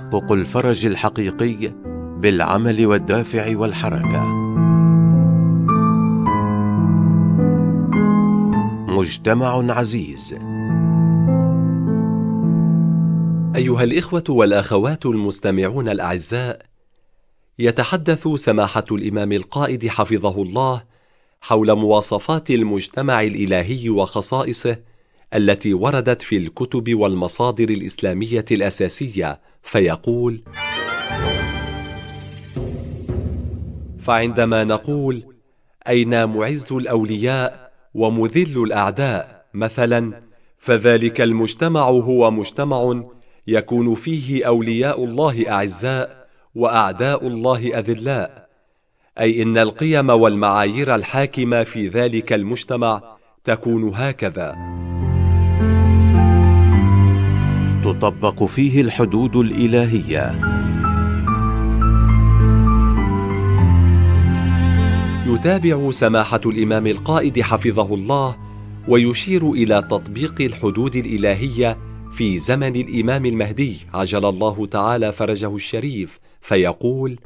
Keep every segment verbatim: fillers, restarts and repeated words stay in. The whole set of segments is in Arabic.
تحقق الفرج الحقيقي بالعمل والدافع والحركة. مجتمع عزيز. أيها الإخوة والأخوات المستمعون الأعزاء، يتحدث سماحة الإمام القائد حفظه الله حول مواصفات المجتمع الإلهي وخصائصه التي وردت في الكتب والمصادر الإسلامية الأساسية، فيقول: فعندما نقول أين معز الأولياء ومذل الأعداء مثلا، فذلك المجتمع هو مجتمع يكون فيه أولياء الله أعزاء وأعداء الله أذلاء، أي إن القيم والمعايير الحاكمة في ذلك المجتمع تكون هكذا: تطبق فيه الحدود الإلهية، يتابع سماحة الإمام القائد حفظه الله ويشير إلى تطبيق الحدود الإلهية في زمن الإمام المهدي عجل الله تعالى فرجه الشريف، فيقول: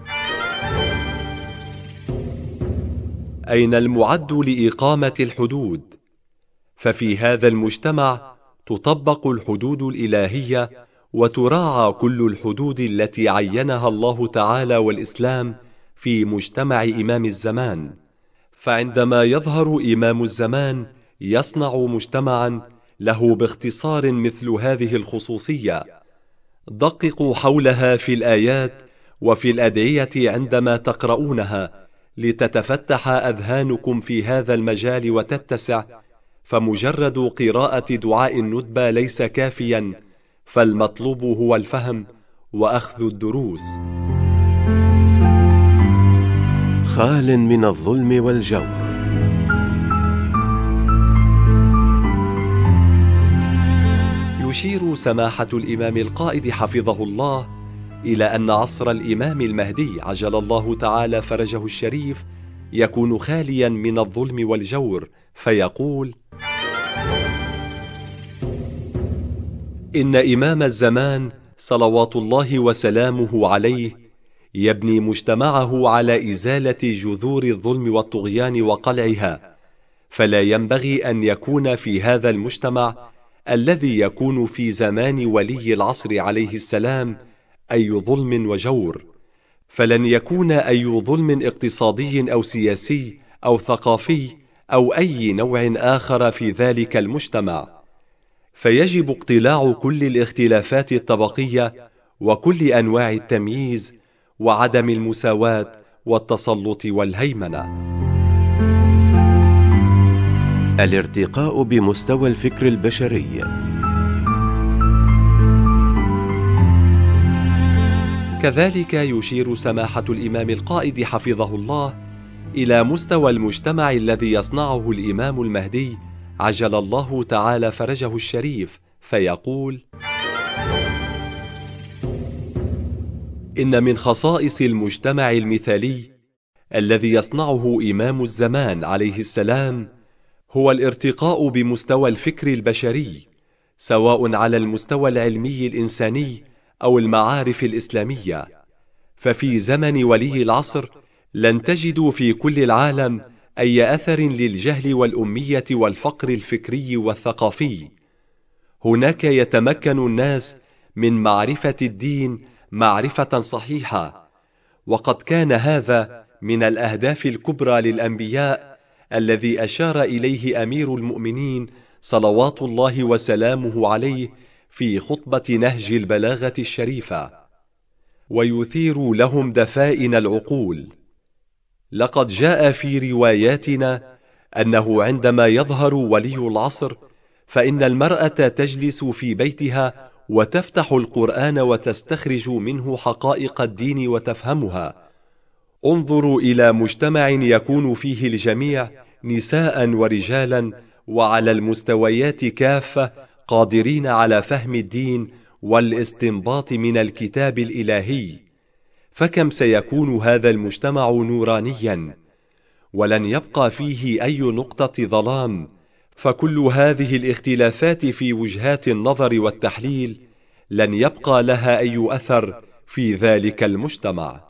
أين المعد لإقامة الحدود؟ ففي هذا المجتمع تطبق الحدود الإلهية وتراعى كل الحدود التي عينها الله تعالى والإسلام في مجتمع إمام الزمان. فعندما يظهر إمام الزمان يصنع مجتمعا له باختصار مثل هذه الخصوصية، دققوا حولها في الآيات وفي الأدعية عندما تقرؤونها لتتفتح أذهانكم في هذا المجال وتتسع، فمجرد قراءة دعاء الندبة ليس كافيا، فالمطلوب هو الفهم وأخذ الدروس. خال من الظلم والجور. يشير سماحة الإمام القائد حفظه الله إلى أن عصر الإمام المهدي عجل الله تعالى فرجه الشريف يكون خاليا من الظلم والجور، فيقول: إن إمام الزمان صلوات الله وسلامه عليه يبني مجتمعه على إزالة جذور الظلم والطغيان وقلعها، فلا ينبغي أن يكون في هذا المجتمع الذي يكون في زمان ولي العصر عليه السلام أي ظلم وجور، فلن يكون أي ظلم اقتصادي أو سياسي أو ثقافي أو أي نوع آخر في ذلك المجتمع، فيجب اقتلاع كل الاختلافات الطبقية وكل أنواع التمييز وعدم المساواة والتسلط والهيمنة. الارتقاء بمستوى الفكر البشري. كذلك يشير سماحة الإمام القائد حفظه الله إلى مستوى المجتمع الذي يصنعه الإمام المهدي عجل الله تعالى فرجه الشريف، فيقول: إن من خصائص المجتمع المثالي الذي يصنعه إمام الزمان عليه السلام هو الارتقاء بمستوى الفكر البشري، سواء على المستوى العلمي الإنساني أو المعارف الإسلامية. ففي زمن ولي العصر لن تجدوا في كل العالم أي أثر للجهل والأمية والفقر الفكري والثقافي. هناك يتمكن الناس من معرفة الدين معرفة صحيحة، وقد كان هذا من الأهداف الكبرى للأنبياء الذي أشار إليه أمير المؤمنين صلوات الله وسلامه عليه في خطبة نهج البلاغة الشريفة، ويثير لهم دفائن العقول. لقد جاء في رواياتنا أنه عندما يظهر ولي العصر فإن المرأة تجلس في بيتها وتفتح القرآن وتستخرج منه حقائق الدين وتفهمها. انظروا إلى مجتمع يكون فيه الجميع نساء ورجالا وعلى المستويات كافة قادرين على فهم الدين والاستنباط من الكتاب الإلهي، فكم سيكون هذا المجتمع نورانيا، ولن يبقى فيه أي نقطة ظلام، فكل هذه الاختلافات في وجهات النظر والتحليل لن يبقى لها أي أثر في ذلك المجتمع.